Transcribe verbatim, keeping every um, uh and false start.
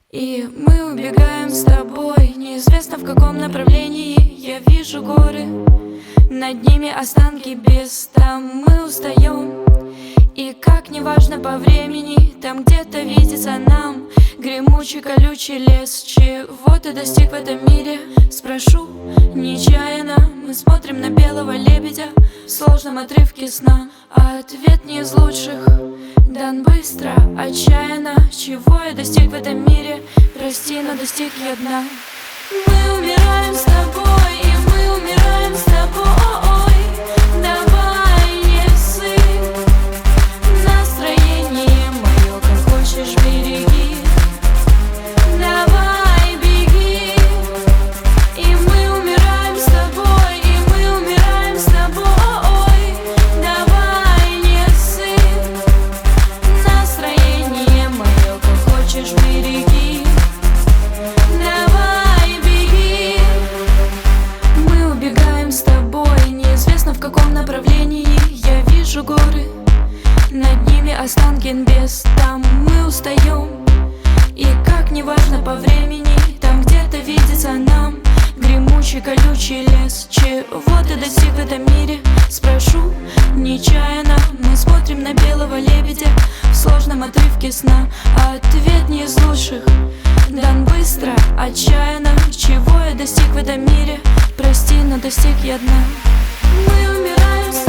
И мы убегаем с тобой, неизвестно в каком направлении. Я вижу горы, над ними останки без. Там мы устаем, и как неважно по времени, там где-то видится нам гремучий колючий лес. Чего ты достиг в этом мире? Спрошу нечаянно. Мы смотрим на белого лебедя в сложном отрывке сна. Ответ не из лучших, дан быстро, отчаянно. Чего я достиг в этом мире? Прости, но достиг я дна. Мы умираем с тобой, и мы умираем с тобой. Давай не ссы, настроение мое, как хочешь береги. Давай беги, и мы умираем с тобой, и мы умираем с тобой. Давай не ссы, настроение мое, как хочешь береги. Давай беги. Мы убегаем с тобой, неизвестно в каком направлении. Я вижу горы, над ними останки без. Там мы устаем, и как неважно по времени, там где-то видится нам гремучий колючий лес. Чего ты достиг в этом мире? Спрошу нечаянно. Мы смотрим на белого лебедя в сложном отрывке сна. Ответ не из лучших, дан быстро, отчаянно. Чего я достиг в этом мире? Прости, но достиг я дна. Мы умираем с